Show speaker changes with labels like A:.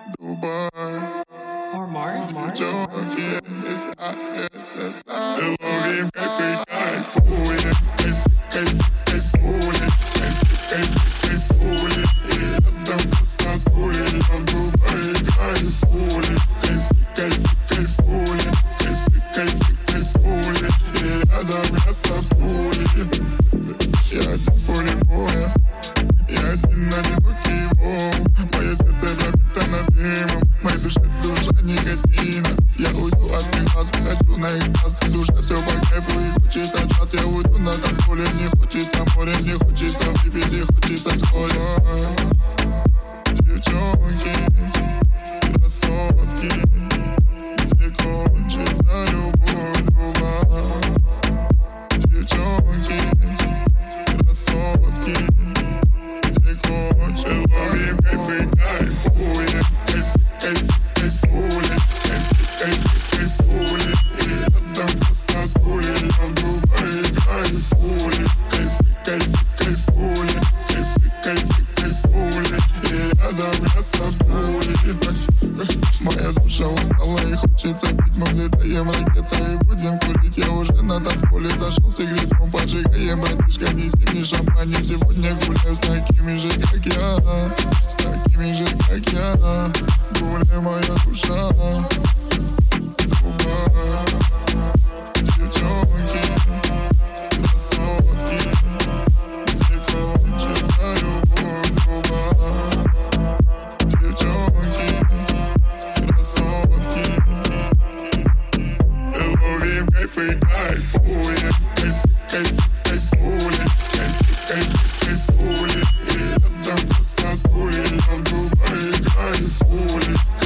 A: Дубай.
B: Or Mars.
A: Девчонки, если это знаю. Ловим кайф и кайфуем. Кайфуем. Кайфуем. И рядом красотуем. Я в Дубае кайфуем. Кайфуем. Кайфуем. И рядом красотуем. Я один в поле боя. Я один одинокий волн. Мое сердце пропитано дымом. Моей душе душа никотина. Я уйду от всех глаз, хочу на экстаз. Душа все по кайфу и хочется час. Я уйду на танцполе, не хочется море, не хочется выпить и хочется вскоре. Девчонки, красотки, где кончится любовь друга. Девчонки, красотки, где кончится. Ловим кайф и кайфуем. Кайфуем. Кайфуем. И рядом красотуем. Я в Дубае кайфуем. Кайфуем. Кайфуем. И рядом красотуем. Моя душа устала и хочется пить. Мы взлетаем ракетой и будем курить. Я уже на танцполе зашел с игроком. Поджигаем, братишка, неси мне шампань. Я сегодня гуляю с такими же, как я. С такими же, как я. Гуляй, моя душа. Дубай. Девчонки, красотки, где кончится любовь друга. Девчонки, красотки, ловим кайф и кайфуем. Кайфуем. Кайфуем. И рядом красотуем. Я в Дубае кайфуем.